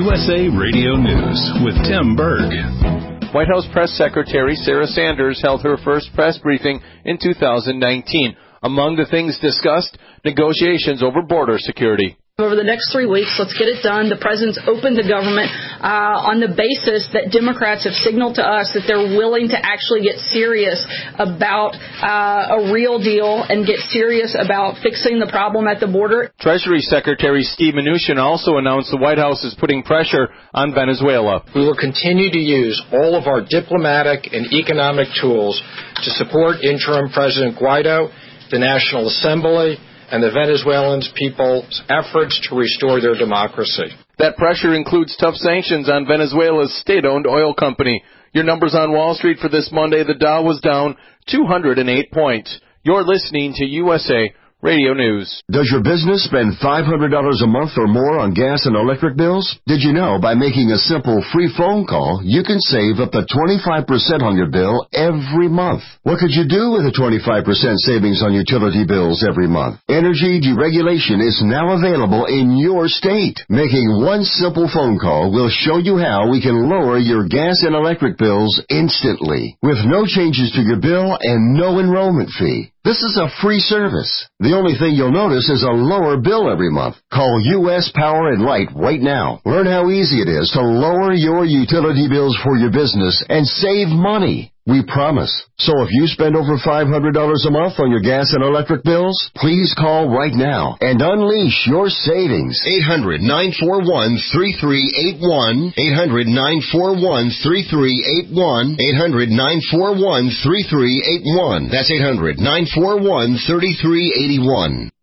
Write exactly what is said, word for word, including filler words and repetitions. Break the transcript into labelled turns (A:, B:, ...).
A: U S A Radio News with Tim Berg.
B: White House Press Secretary Sarah Sanders held her first press briefing in two thousand nineteen. Among the things discussed, negotiations over border security.
C: Over the next three weeks, let's get it done. The president's opened the government uh, on the basis that Democrats have signaled to us that they're willing to actually get serious about uh, a real deal and get serious about fixing the problem at the border.
B: Treasury Secretary Steve Mnuchin also announced the White House is putting pressure on Venezuela.
D: We will continue to use all of our diplomatic and economic tools to support interim President Guaido, the National Assembly, and the Venezuelan people's efforts to restore their democracy.
B: That pressure includes tough sanctions on Venezuela's state-owned oil company. Your numbers on Wall Street for this Monday, the Dow was down two hundred eight points. You're listening to U S A Radio News.
E: Does your business spend five hundred dollars a month or more on gas and electric bills? Did you know by making a simple free phone call, you can save up to twenty-five percent on your bill every month? What could you do with a twenty-five percent savings on utility bills every month? Energy deregulation is now available in your state. Making one simple phone call will show you how we can lower your gas and electric bills instantly, with no changes to your bill and no enrollment fee. This is a free service. The only thing you'll notice is a lower bill every month. Call U S Power and Light right now. Learn how easy it is to lower your utility bills for your business and save money. We promise. So if you spend over five hundred dollars a month on your gas and electric bills, please call right now and unleash your savings.
F: eight hundred, nine four one, three three eight one. eight hundred, nine four one, three three eight one. eight hundred, nine four one, three three eight one. That's eight hundred, nine four one, three three eight one.